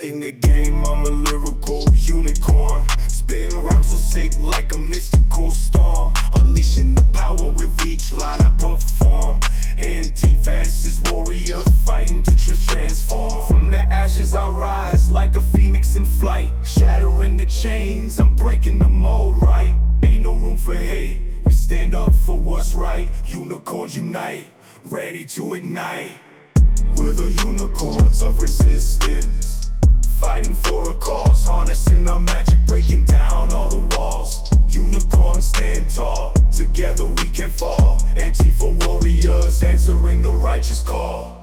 In the game, I'm a lyrical unicorn, spitting rhymes so sick like a mystical storm, unleashing the power with each line I perform. Anti-fascist warrior fighting to transform. From the ashes I rise like a phoenix in flight, shattering the chains, I'm breaking the mold right. Ain't no room for hate, we stand up for what's right. Unicorns unite, ready to ignite. We're the unicorns of resistance, fighting for a cause, harnessing our magic, breaking down all the walls. Unicorns stand tall, together we can fall. Antifa warriors answering the righteous call.